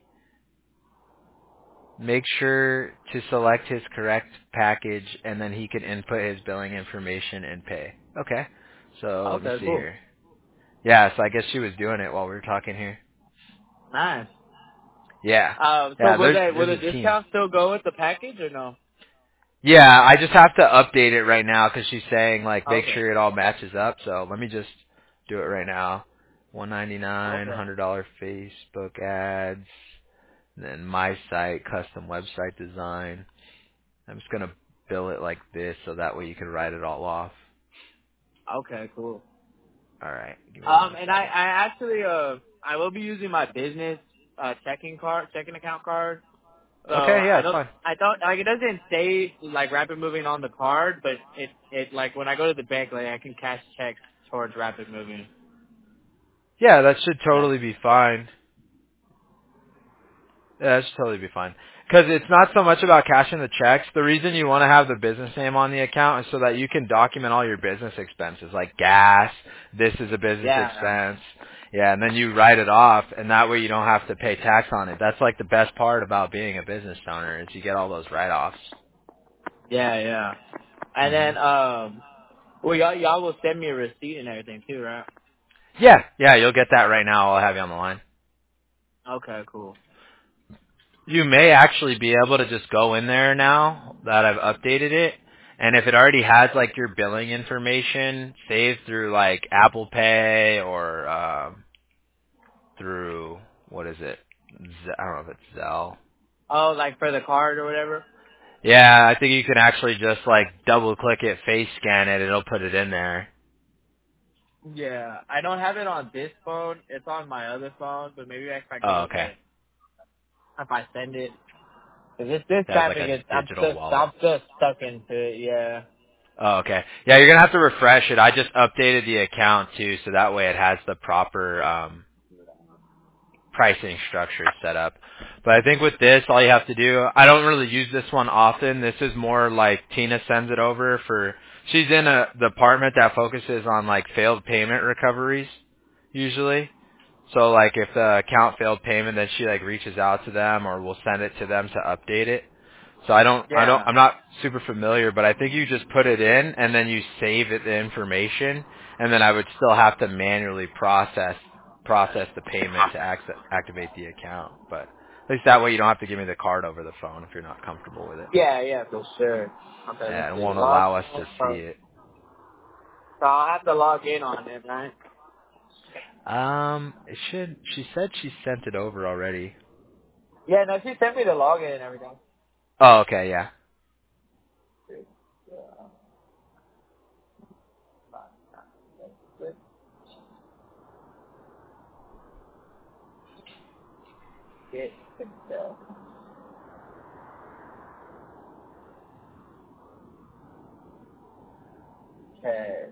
Make sure to select his correct package, and then he can input his billing information and pay. Okay. So let me Okay, see cool. here. Yeah, so I guess she was doing it while we were talking here. Nice. Yeah. Um, so Yeah, will there's they will there's the a team. discount still go with the package or no? Yeah, I just have to update it right now because she's saying like make Okay. sure it all matches up. So let me just do it right now. One ninety nine, Okay. hundred dollar Facebook ads, and then my site, custom website design. I'm just gonna bill it like this so that way you can write it all off. Okay, cool. All right, give me Um, one and I, second. I actually, uh, I will be using my business, uh, checking card, checking account card. So Okay, yeah, I it's don't, fine. I don't, like, it doesn't say, like, rapid moving on the card, but it, it, like, when I go to the bank, like, I can cash checks towards rapid moving. Yeah, that should That, totally be fine. Yeah, that should totally be fine. Because it's not so much about cashing the checks. The reason you want to have the business name on the account is so that you can document all your business expenses, like gas. This is a business yeah, expense. Yeah, and then you write it off, and that way you don't have to pay tax on it. That's like the best part about being a business owner is you get all those write-offs. yeah, yeah. And hmm then, um, well, y'all, y'all will send me a receipt and everything too, right? Yeah, yeah, you'll get that right now. I'll have you on the line. Okay, cool. You may actually be able to just go in there now that I've updated it. And if it already has like your billing information saved through like Apple Pay or um, through what is it? Z- I don't know if it's Zelle. Oh, like for the card or whatever? Yeah, I think you can actually just like double click it, face scan it, it'll put it in there. Yeah, I don't have it on this phone. It's on my other phone, but maybe if I Oh, go okay. to, if I send it, cause this this It has like traffic a is, I'm digital just, wallet. I'm just stuck into it. Yeah. Oh, okay. Yeah, you're gonna have to refresh it. I just updated the account too, so that way it has the proper um pricing structure set up. But I think with this, all you have to do, I don't really use this one often. This is more like Tina sends it over for, she's in a department that focuses on like failed payment recoveries, usually. So like if the account failed payment, then she like reaches out to them or we'll send it to them to update it. So I don't, I don't, Yeah. I'm not super familiar, but I think you just put it in and then you save it, the information, and then I would still have to manually process, process the payment to act, activate the account. But at least that way you don't have to give me the card over the phone if you're not comfortable with it. Yeah, yeah, for sure. Okay, let's Yeah, it see. won't Log. allow us to see So it. so I'll have to log in on it, right? Um, it should, she said she sent it over already. Yeah, no, she sent me the login and everything. Oh, okay, yeah. Get okay.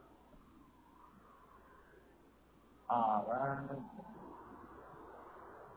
Alright.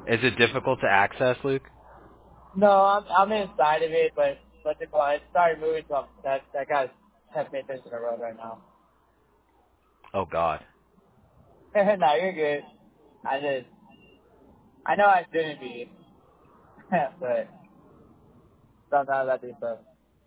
Is it difficult to access, Luke? No, I'm I'm inside of it, but but the well, it started moving, so I'm- that that guy's ten minutes in a row right now. Oh God. No, you're good. I just I know I shouldn't be, but sometimes I do stuff.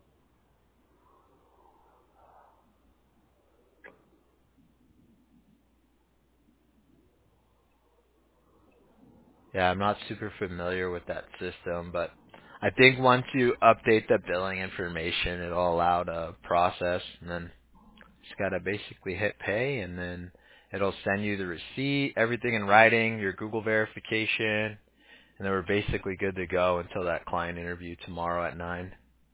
Yeah, I'm not super familiar with that system, but I think once you update the billing information, it'll allow to process, and then just gotta basically hit pay, and then it'll send you the receipt, everything in writing, your Google verification, and then we're basically good to go until that client interview tomorrow at nine.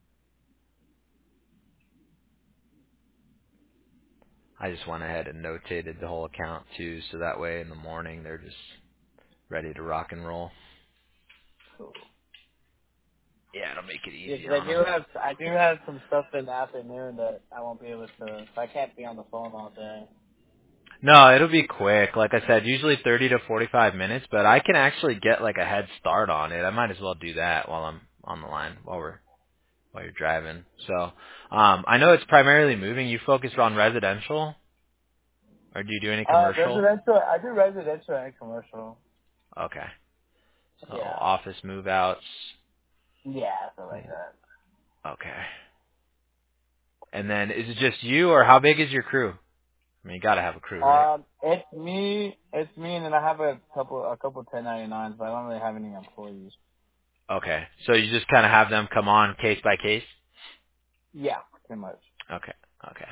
I just went ahead and notated the whole account too, so that way in the morning they're just ready to rock and roll. Cool. Yeah, it'll make it Yeah, easy 'cause I on do them. have I do have some stuff in the afternoon that I won't be able to. I can't be on the phone all day. No, it'll be quick. Like I said, usually thirty to forty-five minutes, but I can actually get like a head start on it. I might as well do that while I'm on the line, while we're while you're driving. So, um I know it's primarily moving. You focus on residential, or do you do any Uh, commercial? residential. I do residential and commercial. Okay. So, Yeah. office move outs. Yeah, something like that. Okay. And then is it just you, or how big is your crew? I mean, you got to have a crew, right? Um, it's me. It's me, and then I have a couple a couple ten ninety nines, but I don't really have any employees. Okay. So you just kind of have them come on case by case? Yeah, pretty much. Okay. Okay.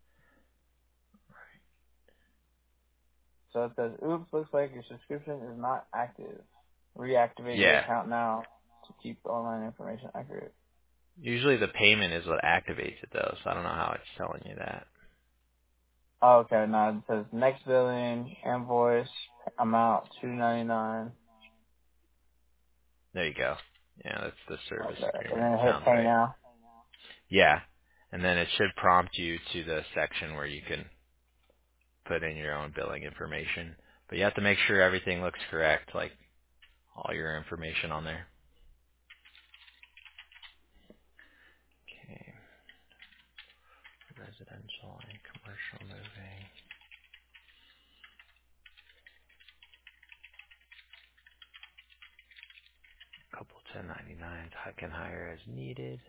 So it says, "Oops, looks like your subscription is not active. Reactivate your Yeah. account now to keep online information accurate." Usually the payment is what activates it though, so I don't know how it's telling you that. Oh, okay, now it says next billing invoice amount two ninety nine. There you go. Yeah, that's the service Okay, and agreement. then hit Sounds pay right. now. Yeah. And then it should prompt you to the section where you can put in your own billing information. But you have to make sure everything looks correct, like all your information on there. Okay. Residential and commercial moving. Couple ten ninety-nines. I can hire as needed.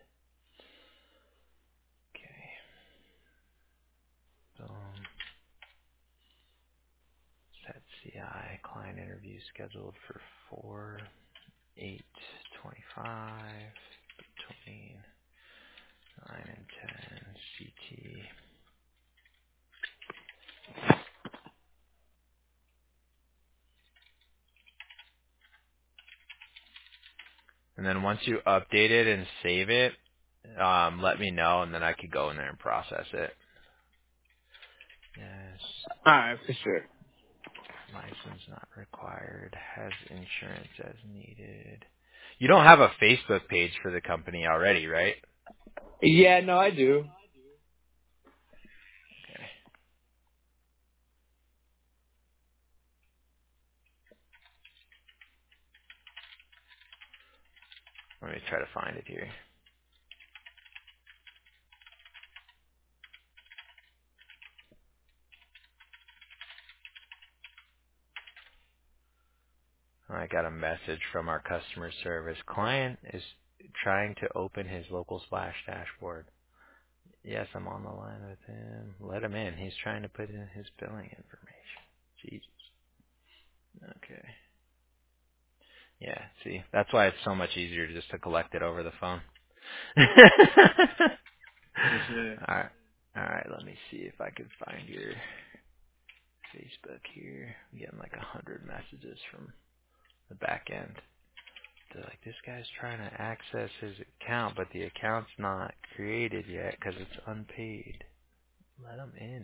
Okay. Boom. Set C I. Client interview scheduled for four eight twenty-five between nine and ten C T. And then once you update it and save it, um, let me know, and then I could go in there and process it. Yes. All right, for sure. License not required. Has insurance as needed. You don't have a Facebook page for the company already, right? Yeah, no, I do. Okay. Let me try to find it here. I got a message from our customer service. Client is trying to open his local splash dashboard. Yes, I'm on the line with him. Let him in. He's trying to put in his billing information. Jesus. Okay. Yeah, see, that's why it's so much easier just to collect it over the phone. For sure. Alright. Alright, let me see if I can find your Facebook here. I'm getting like a hundred messages from the back end. They're like, this guy's trying to access his account, but the account's not created yet because it's unpaid. Let him in.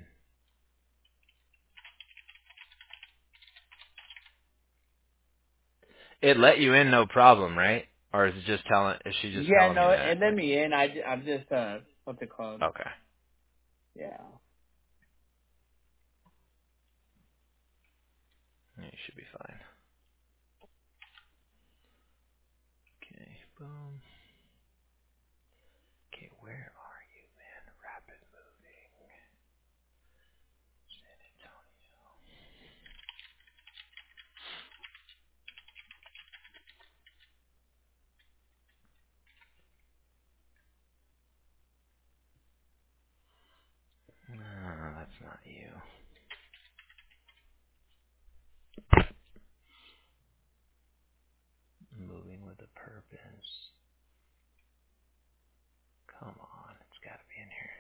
It let you in, no problem, right? Or is it just telling? Is she just Yeah, telling me no, that? it let Like, me in. I, ju- I'm just, uh, what's it called? okay, Yeah. you should be fine. Boom. Okay, where are you, man? Rapid moving. San Antonio. No, that's not you. Moving with a purpose. Come on, it's got to be in here.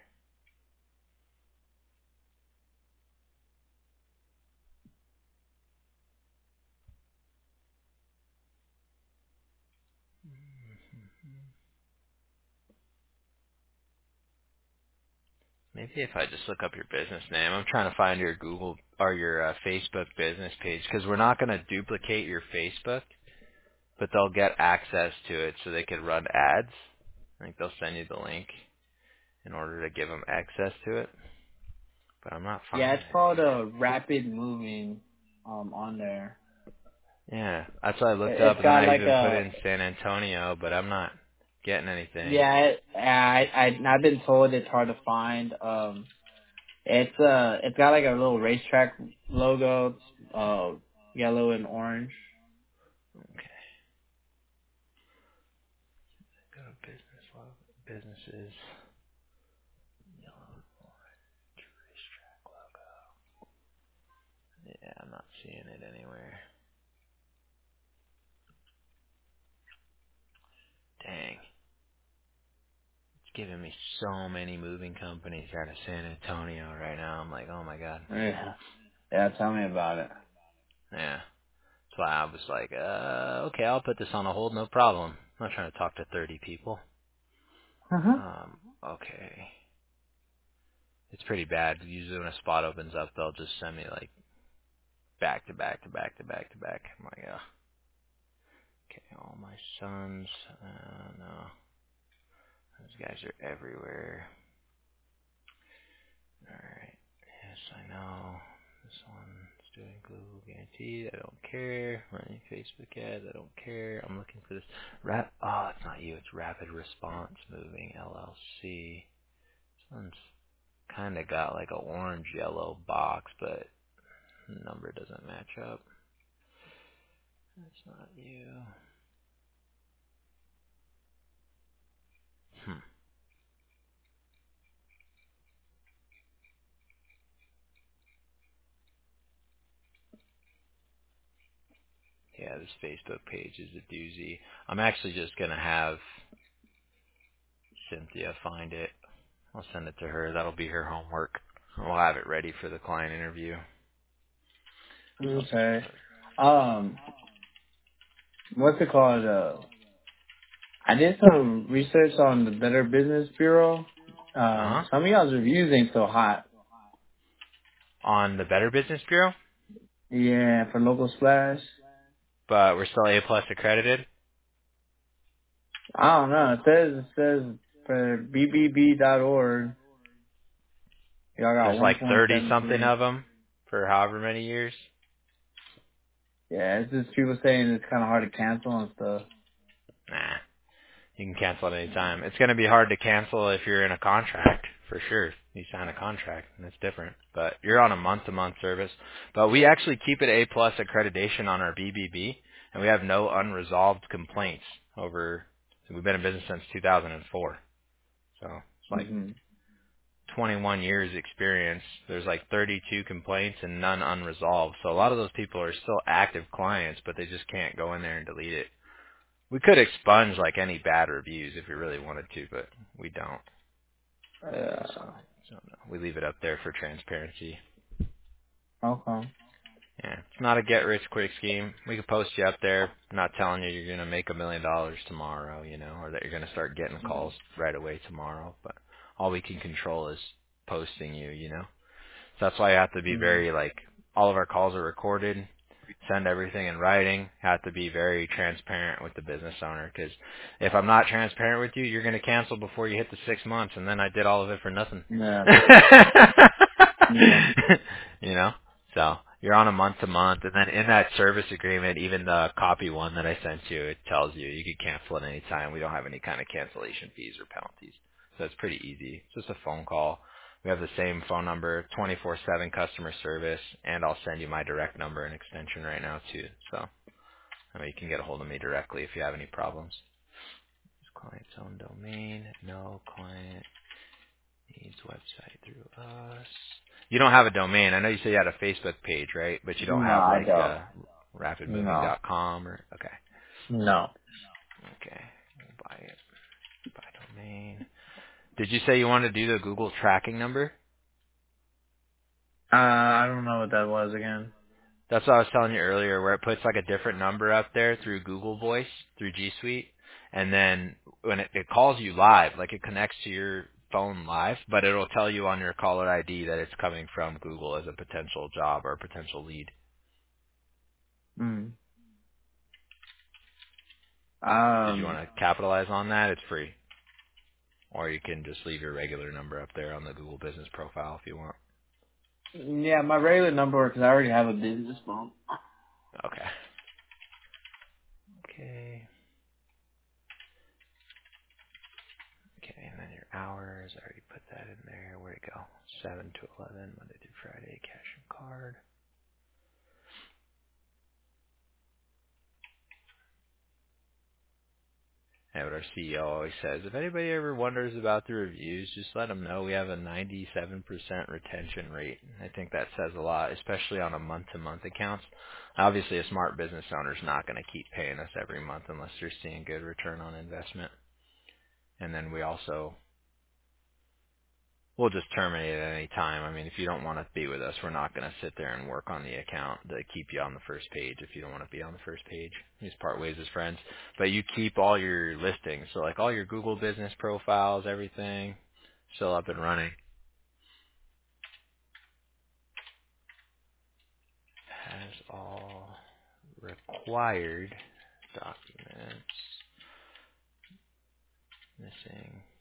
Maybe if I just look up your business name, I'm trying to find your Google or your uh, Facebook business page because we're not going to duplicate your Facebook, but they'll get access to it so they could run ads. I think they'll send you the link in order to give them access to it, but I'm not Yeah, finding it's it called here. uh, Rapid Moving um, on there. Yeah, that's what I looked It- up, It's and then got I like even put a in San Antonio, but I'm not getting anything. yeah. It, I I I've been told it's hard to find. Um, it's uh it's got like a little racetrack logo. It's, uh, yellow and orange. Okay, go to business logo, businesses, yellow, orange, racetrack logo. Yeah, I'm not seeing it anywhere. Dang, it's giving me so many moving companies out of San Antonio right now. I'm like, oh my god. Yeah. Yeah. Tell me about it. Yeah. So I was like, uh, okay, I'll put this on a hold, no problem. I'm not trying to talk to thirty people. Uh huh. Um, okay. It's pretty bad. Usually when a spot opens up, they'll just send me like back to back to back to back to back. I'm like, uh, okay, all my sons, uh, no. Those guys are everywhere. Alright. Yes, I know. This one's doing Google Guaranteed. I don't care. Running Facebook ads. I don't care. I'm looking for this. Rap. Oh, it's not you. It's Rapid Response Moving L L C. This one's kind of got like a orange yellow box, but the number doesn't match up. That's not you. Hmm. Yeah, this Facebook page is a doozy. I'm actually just gonna have Cynthia find it. I'll send it to her. That'll be her homework. We'll have it ready for the client interview. Okay. Um, what's it called? Uh, I did some research on the Better Business Bureau. Uh Um, huh. some of y'all's reviews ain't so hot. On the Better Business Bureau, Yeah, for Local Splash. but we're still A plus accredited. I don't know. It says it says for B B B dot org, y'all got There's like one point thirty seven something three. of them for however many years. Yeah, it's just people saying it's kind of hard to cancel and stuff. Nah. You can cancel at any time. It's going to be hard to cancel if you're in a contract, for sure. You sign a contract, and it's different. But you're on a month-to-month service. But we actually keep it A plus accreditation on our B B B, and we have no unresolved complaints over. We've been in business since two thousand four, so it's like hmm twenty-one years experience. There's like thirty-two complaints and none unresolved. So a lot of those people are still active clients, but they just can't go in there and delete it. We could expunge like any bad reviews if we really wanted to, but we don't. Yeah. So, so no, we leave it up there for transparency. Okay. Yeah, it's not a get rich quick scheme. We could post you up there. I'm not telling you you're gonna make a million dollars tomorrow, you know, or that you're gonna start getting calls right away tomorrow. But all we can control is posting you, you know. So that's why I have to be hmm very like all of our calls are recorded. Send everything in writing. Have to be very transparent with the business owner because if I'm not transparent with you, you're going to cancel before you hit the six months, and then I did all of it for nothing. Yeah. Yeah. You know. So You're on a month to month, and then in that service agreement, even the copy one that I sent you, it tells you you can cancel at any time. We don't have any kind of cancellation fees or penalties, so it's pretty easy. It's just a phone call. We have the same phone number, twenty-four seven customer service, and I'll send you my direct number and extension right now too. So I mean, you can get a hold of me directly if you have any problems. Client's own domain. No client needs website through us. You don't have a domain. I know you said you had a Facebook page, right? But you don't No, have I like don't. uh, rapid moving No. dot com or okay. No. Okay. We'll buy it. Buy domain. Did you say you wanted to do the Google tracking number? Uh, I don't know what that was again. That's what I was telling you earlier, where it puts like a different number up there through Google Voice, through G Suite, and then when it, it calls you live, like it connects to your phone live, but it'll tell you on your caller I D that it's coming from Google as a potential job or a potential lead. Mm. Did you Um, want to capitalize on that? It's free. Or you can just leave your regular number up there on the Google Business profile if you want. yeah, my regular number, because I already have a business phone. Okay. Okay. Okay, and then your hours, I already put that in there. Where'd it go? seven to eleven, Monday through Friday, cash and card. And what our C E O always says, if anybody ever wonders about the reviews, just let them know we have a ninety-seven percent retention rate. I think that says a lot, especially on a month-to-month accounts. Obviously, a smart business owner's not going to keep paying us every month unless they're seeing good return on investment. And then we also We'll just terminate at any time. I mean, if you don't want to be with us, we're not going to sit there and work on the account to keep you on the first page if you don't want to be on the first page. We just part ways as friends. But you keep all your listings. So like all your Google business profiles, everything, still up and running. Has all required documents missing